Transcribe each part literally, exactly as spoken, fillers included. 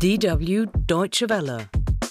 D W Deutsche Welle.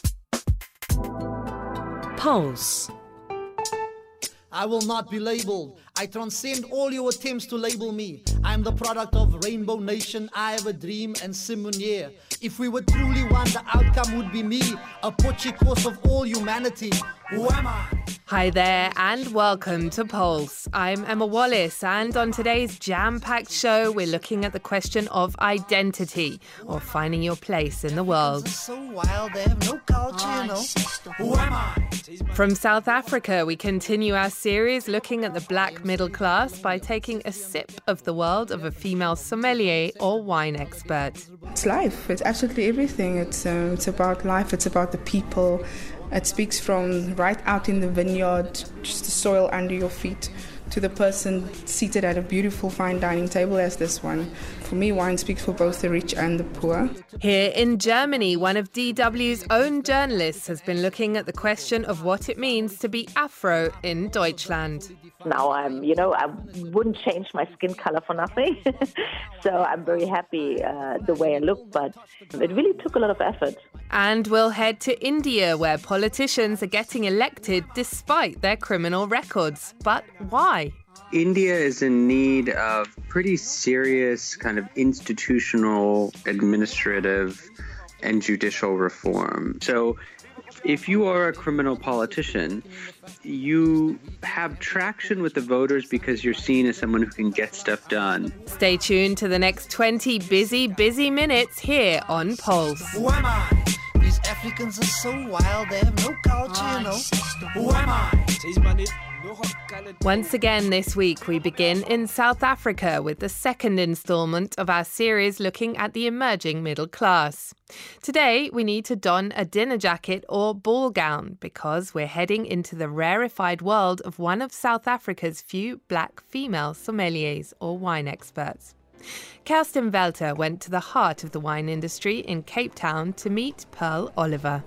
Pulse. I will not be labeled. I transcend all your attempts to label me. I am the product of Rainbow Nation. I have a dream and Simonier. If we were truly one, the outcome would be me, a poche course of all humanity. Who am I? Hi there and welcome to Pulse. I'm Emma Wallace, and on today's jam-packed show we're looking at the question of identity, or finding your place in the world. So wild, they have no culture, you know. Who am I? From South Africa, we continue our series looking at the black middle class by taking a sip of the world of a female sommelier or wine expert. It's life. It's absolutely everything. It's uh, it's about life. It's about the people. It speaks from right out in the vineyard, just the soil under your feet, to the person seated at a beautiful fine dining table as this one. For me, wine speaks for both the rich and the poor. Here in Germany, one of D W's own journalists has been looking at the question of what it means to be Afro in Deutschland. Now I'm, you know, I wouldn't change my skin color for nothing. So I'm very happy uh, the way I look, but it really took a lot of effort. And we'll head to India, where politicians are getting elected despite their criminal records. But why? India is in need of pretty serious kind of institutional, administrative, and judicial reform. So if you are a criminal politician, you have traction with the voters because you're seen as someone who can get stuff done. Stay tuned to the next twenty busy, busy minutes here on Pulse. Who am I? These Africans are so wild, they have no culture, you know. Who am I? Once again this week, we begin in South Africa with the second instalment of our series looking at the emerging middle class. Today, we need to don a dinner jacket or ball gown because we're heading into the rarefied world of one of South Africa's few black female sommeliers or wine experts. Kerstin Welter went to the heart of the wine industry in Cape Town to meet Pearl Oliver.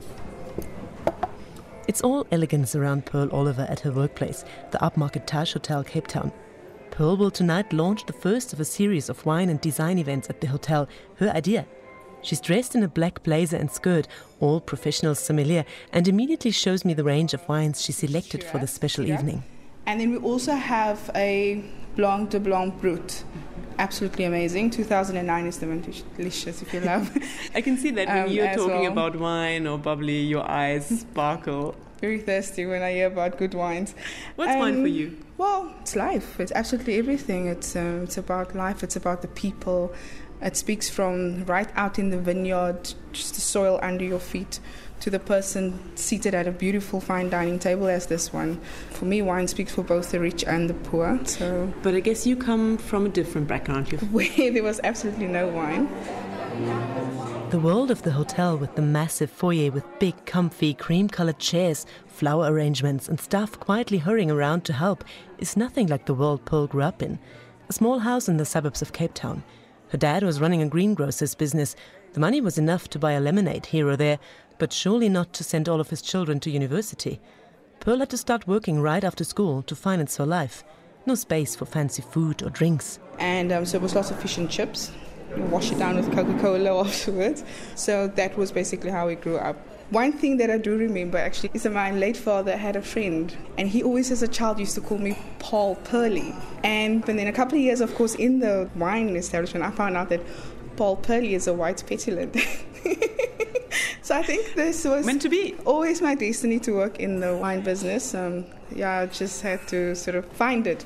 It's all elegance around Pearl Oliver at her workplace, the upmarket Taj Hotel, Cape Town. Pearl will tonight launch the first of a series of wine and design events at the hotel, her idea. She's dressed in a black blazer and skirt, all professional sommelier, and immediately shows me the range of wines she selected for the special evening. And then we also have a Blanc de Blanc Brut. Absolutely amazing. two thousand nine is the vintage. Delicious if you love. I can see that when um, you're talking well. about wine or bubbly, your eyes sparkle. Very thirsty when I hear about good wines. What's um, wine for you? Well, it's life. It's absolutely everything. It's uh, it's about life. It's about the people. It speaks from right out in the vineyard, just the soil under your feet, to the person seated at a beautiful fine dining table as this one. For me, wine speaks for both the rich and the poor. So, but I guess you come from a different background. Where there was absolutely no wine. The world of the hotel, with the massive foyer with big, comfy, cream-coloured chairs, flower arrangements and staff quietly hurrying around to help, is nothing like the world Pearl grew up in. A small house in the suburbs of Cape Town. Her dad was running a greengrocer's business. The money was enough to buy a lemonade here or there, but surely not to send all of his children to university. Pearl had to start working right after school to finance her life. No space for fancy food or drinks. And um, so it was lots of fish and chips. You wash it down with Coca-Cola afterwards. So that was basically how we grew up. One thing that I do remember actually is that my late father had a friend, and he always as a child used to call me Paul Pearly. And, and then a couple of years, of course, in the wine establishment, I found out that Paul Pearly is a white petulant. So I think this was meant to be. Always my destiny to work in the wine business. Um, yeah, I just had to sort of find it.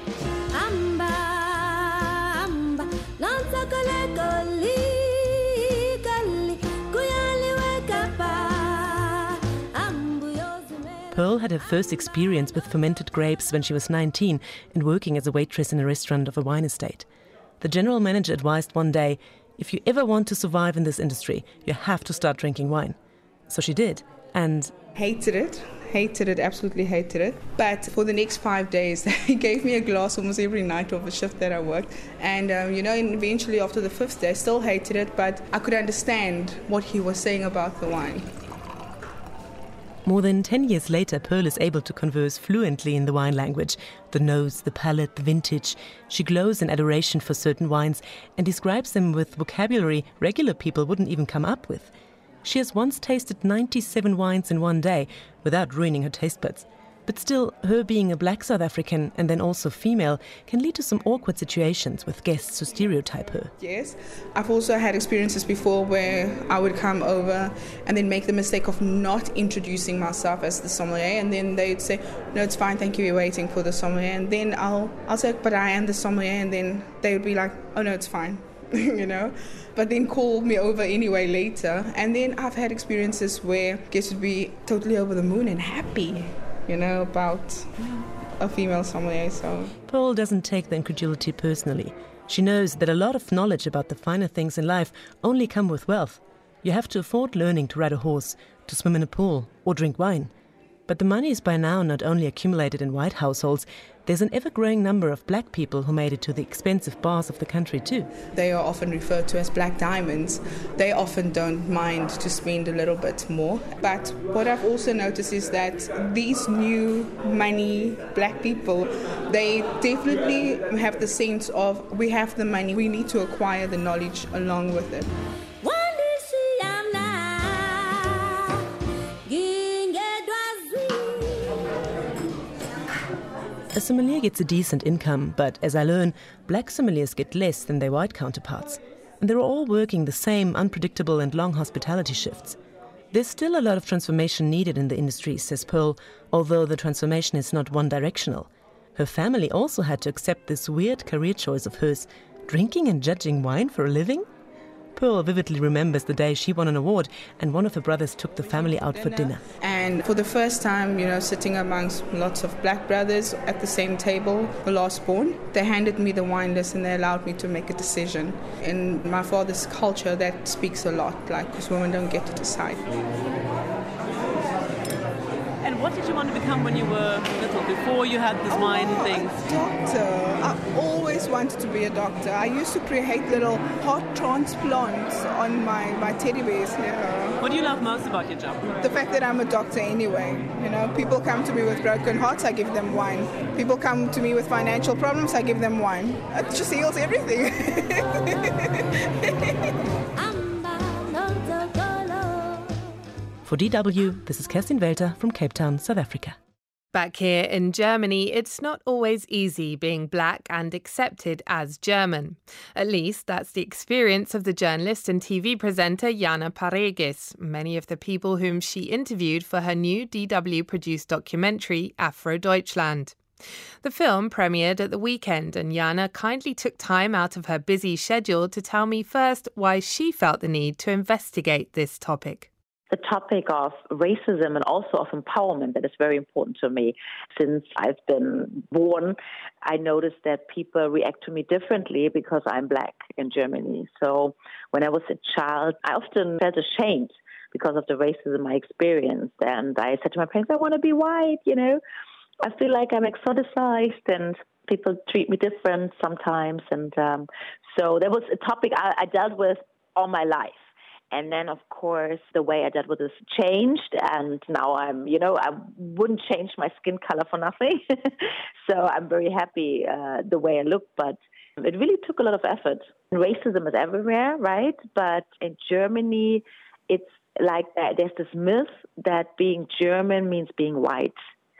Pearl had her first experience with fermented grapes when she was nineteen and working as a waitress in a restaurant of a wine estate. The general manager advised one day, if you ever want to survive in this industry, you have to start drinking wine. So she did, and hated it. Hated it, absolutely hated it. But for the next five days, he gave me a glass almost every night of a shift that I worked. And, um, you know, and eventually after the fifth day, I still hated it, but I could understand what he was saying about the wine. More than ten years later, Pearl is able to converse fluently in the wine language. The nose, the palate, the vintage. She glows in adoration for certain wines and describes them with vocabulary regular people wouldn't even come up with. She has once tasted ninety-seven wines in one day without ruining her taste buds. But still, her being a black South African and then also female can lead to some awkward situations with guests who stereotype her. Yes, I've also had experiences before where I would come over and then make the mistake of not introducing myself as the sommelier, and then they'd say, no, it's fine, thank you, we're waiting for the sommelier. And then I'll, I'll say, but I am the sommelier, and then they would be like, oh no, it's fine. you know, but then call me over anyway later. And then I've had experiences where guests would be totally over the moon and happy, you know, about a female sommelier. So Pearl doesn't take the incredulity personally. She knows that a lot of knowledge about the finer things in life only come with wealth. You have to afford learning to ride a horse, to swim in a pool, or drink wine. But the money is by now not only accumulated in white households, there's an ever-growing number of black people who made it to the expensive bars of the country too. They are often referred to as black diamonds. They often don't mind to spend a little bit more. But what I've also noticed is that these new money black people, they definitely have the sense of, we have the money, we need to acquire the knowledge along with it. A sommelier gets a decent income, but as I learn, black sommeliers get less than their white counterparts. And they're all working the same unpredictable and long hospitality shifts. There's still a lot of transformation needed in the industry, says Pearl, although the transformation is not one-directional. Her family also had to accept this weird career choice of hers, drinking and judging wine for a living? Pearl vividly remembers the day she won an award and one of her brothers took the family out for dinner. And for the first time, you know, sitting amongst lots of black brothers at the same table, the last born, they handed me the wine list and they allowed me to make a decision. In my father's culture, that speaks a lot, like, because women don't get to decide. And what did you want to become when you were little, before you had this oh, wine thing? A doctor. I always wanted to be a doctor. I used to create little heart transplants on my, my teddy bears. Yeah. What do you love most about your job? The fact that I'm a doctor anyway. You know, people come to me with broken hearts, I give them wine. People come to me with financial problems, I give them wine. It just heals everything. For D W, this is Kerstin Welter from Cape Town, South Africa. Back here in Germany, it's not always easy being black and accepted as German. At least that's the experience of the journalist and T V presenter Jana Pareges, many of the people whom she interviewed for her new D W-produced documentary, Afro Deutschland. The film premiered at the weekend, and Jana kindly took time out of her busy schedule to tell me first why she felt the need to investigate this topic. The topic of racism and also of empowerment that is very important to me. Since I've been born, I noticed that people react to me differently because I'm black in Germany. So when I was a child, I often felt ashamed because of the racism I experienced. And I said to my parents, I want to be white, you know. I feel like I'm exoticized and people treat me different sometimes. And um, so that was a topic I, I dealt with all my life. And then, of course, the way I dealt with this changed, and now I'm, you know, I wouldn't change my skin color for nothing. So I'm very happy uh, the way I look, but it really took a lot of effort. Racism is everywhere, right? But in Germany, it's like that. There's this myth that being German means being white.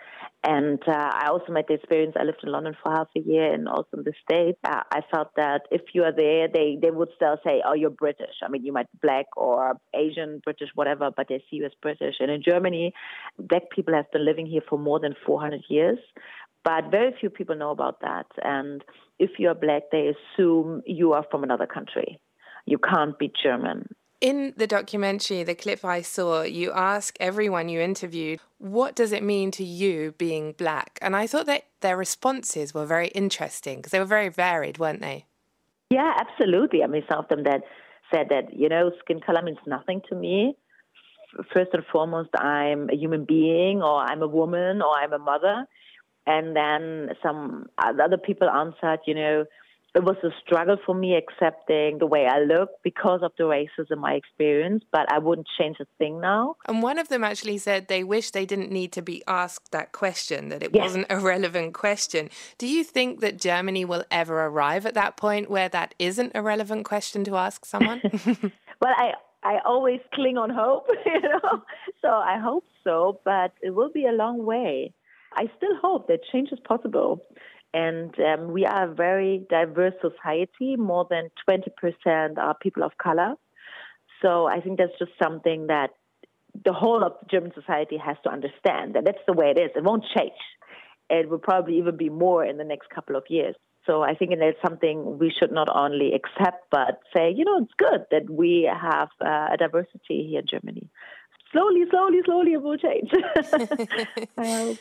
And uh, I also made the experience, I lived in London for half a year and also in the States. Uh, I felt that if you are there, they, they would still say, oh, you're British. I mean, you might be black or Asian, British, whatever, but they see you as British. And in Germany, black people have been living here for more than four hundred years. But very few people know about that. And if you're black, they assume you are from another country. You can't be German. In the documentary, the clip I saw, you ask everyone you interviewed, what does it mean to you being black? And I thought that their responses were very interesting because they were very varied, weren't they? Yeah, absolutely. I mean, some of them that said that, you know, skin color means nothing to me. First and foremost, I'm a human being, or I'm a woman, or I'm a mother. And then some other people answered, you know, it was a struggle for me accepting the way I look because of the racism I experienced, but I wouldn't change a thing now. And one of them actually said they wish they didn't need to be asked that question, that it Yes. wasn't a relevant question. Do you think that Germany will ever arrive at that point where that isn't a relevant question to ask someone? Well, I, I always cling on hope, you know, so I hope so, but it will be a long way. I still hope that change is possible. And um, we are a very diverse society. More than twenty percent are people of color. So I think that's just something that the whole of German society has to understand, that that's the way it is. It won't change. It will probably even be more in the next couple of years. So I think that's something we should not only accept, but say, you know, it's good that we have uh, a diversity here in Germany. Slowly, slowly, slowly it will change. I hope.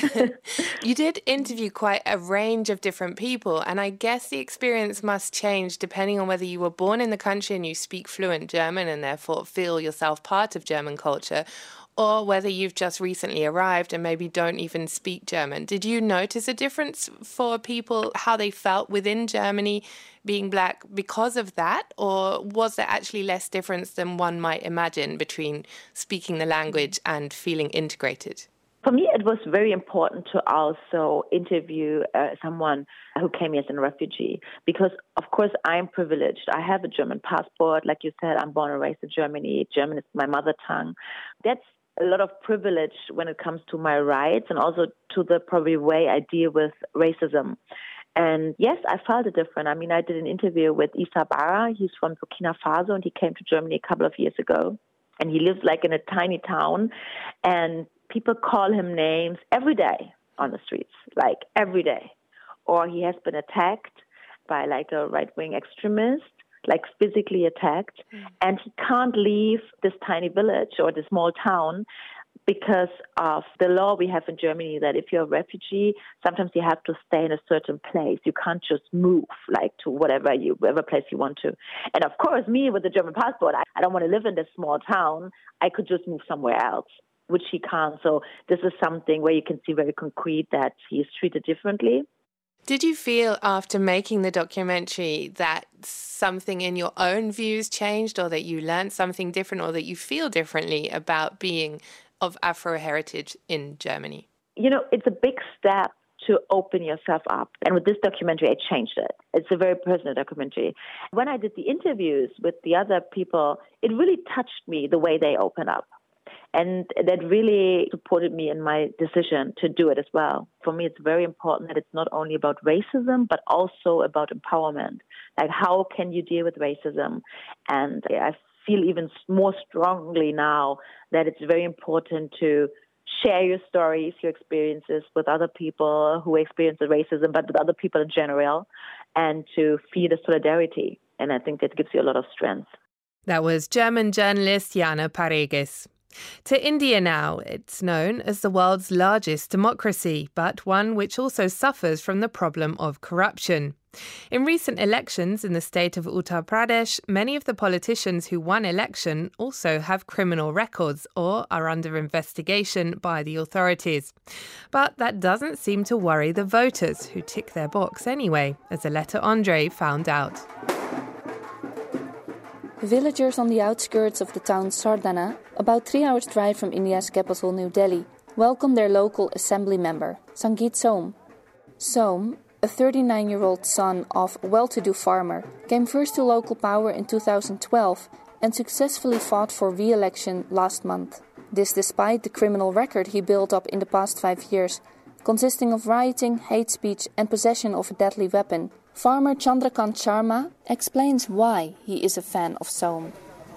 You did interview quite a range of different people, and I guess the experience must change depending on whether you were born in the country and you speak fluent German and therefore feel yourself part of German culture, or whether you've just recently arrived and maybe don't even speak German. Did you notice a difference for people, how they felt within Germany being black because of that? Or was there actually less difference than one might imagine between speaking the language and feeling integrated? For me, it was very important to also interview uh, someone who came here as a refugee because, of course, I'm privileged. I have a German passport. Like you said, I'm born and raised in Germany. German is my mother tongue. That's a lot of privilege when it comes to my rights and also to the probably way I deal with racism. And yes, I felt it different. I mean, I did an interview with Issa Barra. He's from Burkina Faso, and he came to Germany a couple of years ago. And he lives like in a tiny town, and people call him names every day on the streets, like every day. Or he has been attacked by like a right-wing extremist, like physically attacked, mm. and he can't leave this tiny village or this small town because of the law we have in Germany that if you're a refugee, sometimes you have to stay in a certain place. You can't just move like to whatever you, whatever place you want to. And of course, me with the German passport, I, I don't want to live in this small town. I could just move somewhere else, which he can't. So this is something where you can see very concrete that he is treated differently. Did you feel after making the documentary that something in your own views changed, or that you learned something different, or that you feel differently about being of Afro heritage in Germany? You know, it's a big step to open yourself up. And with this documentary, I changed it. It's a very personal documentary. When I did the interviews with the other people, it really touched me the way they open up. And that really supported me in my decision to do it as well. For me, it's very important that it's not only about racism, but also about empowerment. Like, how can you deal with racism? And I feel even more strongly now that it's very important to share your stories, your experiences with other people who experience the racism, but with other people in general, and to feel the solidarity. And I think that gives you a lot of strength. That was German journalist Jana Pareges. To India now. It's known as the world's largest democracy, but one which also suffers from the problem of corruption. In recent elections in the state of Uttar Pradesh, many of the politicians who won election also have criminal records or are under investigation by the authorities. But that doesn't seem to worry the voters, who tick their box anyway, as Aletta Andre found out. Villagers on the outskirts of the town Sardana, about three hours' drive from India's capital New Delhi, welcome their local assembly member, Sangeet Som. Som, a thirty-nine-year-old son of a well-to-do farmer, came first to local power in two thousand twelve and successfully fought for re-election last month. This despite the criminal record he built up in the past five years, consisting of rioting, hate speech and possession of a deadly weapon. Farmer Chandrakant Sharma explains why he is a fan of Som.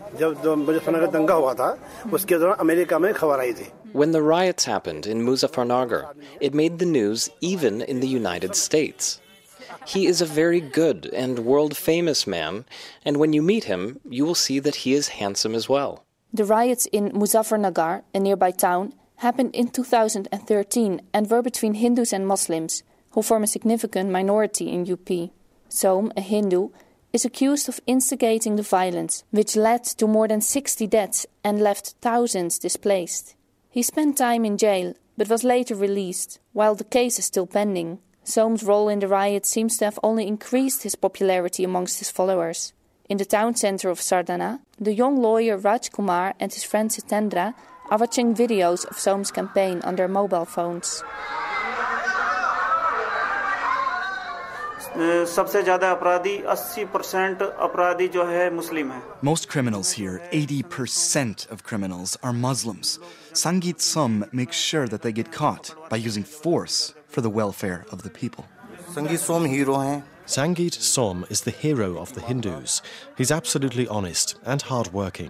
When the riots happened in Muzaffarnagar, it made the news even in the United States. He is a very good and world-famous man, and when you meet him, you will see that he is handsome as well. The riots in Muzaffarnagar, a nearby town, happened in two thousand thirteen and were between Hindus and Muslims, who form a significant minority in U P. Som, a Hindu, is accused of instigating the violence, which led to more than sixty deaths and left thousands displaced. He spent time in jail, but was later released, while the case is still pending. Soam's role in the riot seems to have only increased his popularity amongst his followers. In the town centre of Sardana, the young lawyer Raj Kumar and his friend Sitendra are watching videos of Soam's campaign on their mobile phones. Most criminals here, eighty percent of criminals, are Muslims. Sangeet Som makes sure that they get caught by using force for the welfare of the people. Sangeet Som hero hain. Sangeet Som is the hero of the Hindus. He's absolutely honest and hard-working.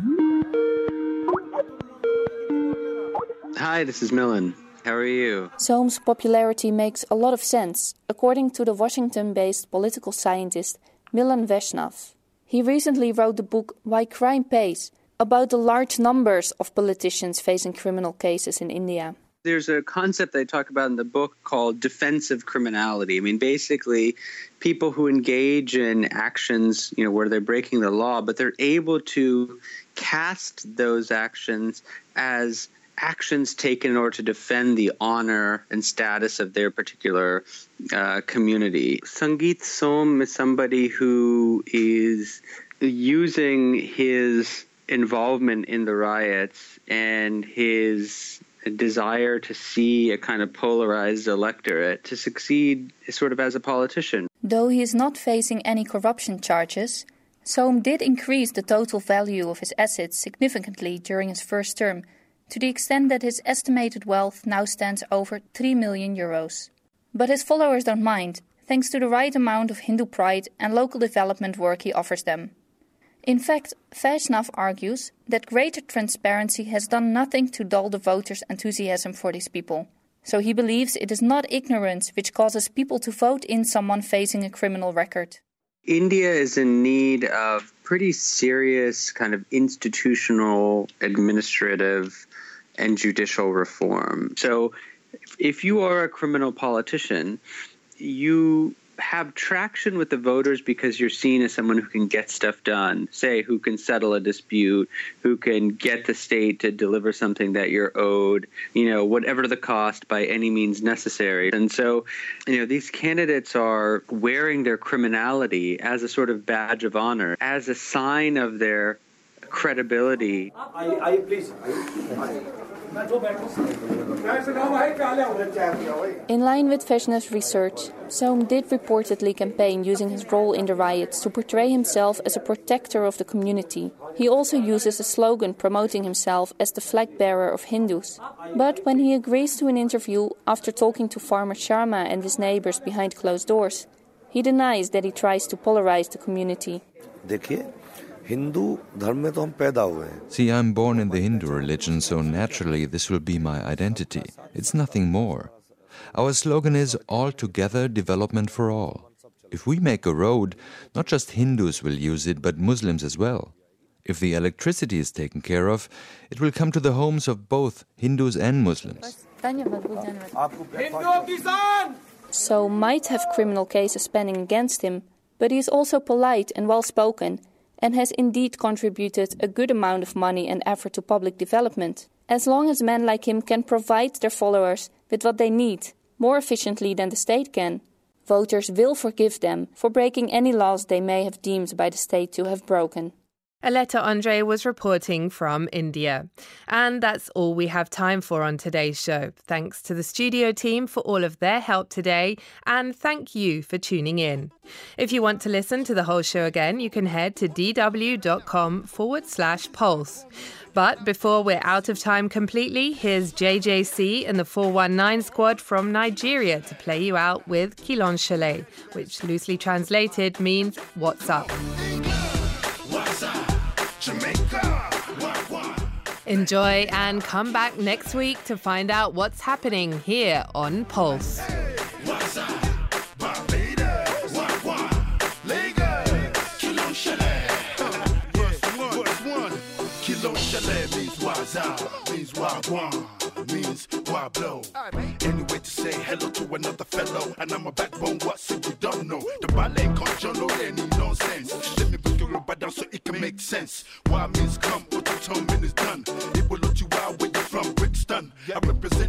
Hi, this is Milan. How are you? Soam's popularity makes a lot of sense, according to the Washington-based political scientist Milan Vaishnav. He recently wrote the book Why Crime Pays, about the large numbers of politicians facing criminal cases in India. There's a concept I talk about in the book called defensive criminality. I mean, basically, people who engage in actions, you know, where they're breaking the law, but they're able to cast those actions as actions taken in order to defend the honor and status of their particular uh, community. Sangeet Som is somebody who is using his involvement in the riots and his desire to see a kind of polarized electorate to succeed sort of as a politician. Though he is not facing any corruption charges, Soam did increase the total value of his assets significantly during his first term, to the extent that his estimated wealth now stands over three million euros. But his followers don't mind, thanks to the right amount of Hindu pride and local development work he offers them. In fact, Vaishnav argues that greater transparency has done nothing to dull the voters' enthusiasm for these people. So he believes it is not ignorance which causes people to vote in someone facing a criminal record. India is in need of pretty serious kind of institutional, administrative, and judicial reform. So if you are a criminal politician, you have traction with the voters because you're seen as someone who can get stuff done, say, who can settle a dispute, who can get the state to deliver something that you're owed, you know, whatever the cost by any means necessary. And so, you know, these candidates are wearing their criminality as a sort of badge of honor, as a sign of their credibility. In line with Vaishnav's research, Soam did reportedly campaign using his role in the riots to portray himself as a protector of the community. He also uses a slogan promoting himself as the flag bearer of Hindus. But when he agrees to an interview after talking to farmer Sharma and his neighbors behind closed doors, he denies that he tries to polarize the community. See, I'm born in the Hindu religion, so naturally this will be my identity. It's nothing more. Our slogan is all together, development for all. If we make a road, not just Hindus will use it, but Muslims as well. If the electricity is taken care of, it will come to the homes of both Hindus and Muslims. So might have criminal cases pending against him, but he is also polite and well-spoken, and has indeed contributed a good amount of money and effort to public development. As long as men like him can provide their followers with what they need, more efficiently than the state can, voters will forgive them for breaking any laws they may have deemed by the state to have broken. Aletta Andre was reporting from India. And that's all we have time for on today's show. Thanks to the studio team for all of their help today, and thank you for tuning in. If you want to listen to the whole show again, you can head to dw.com forward slash pulse. But before we're out of time completely, here's J J C and the four one nine squad from Nigeria to play you out with Kilonshele, which loosely translated means what's up. Enjoy and come back next week to find out what's happening here on Pulse. Means wagwan, means wablo. Anyway to say hello to another fellow, and I'm a backbone, what so you don't know. The ballet can't show no any nonsense. Let me break your rubber down so it can make sense. Why means come, what you told me is done. It will let you out where you're from, Brixton. I represent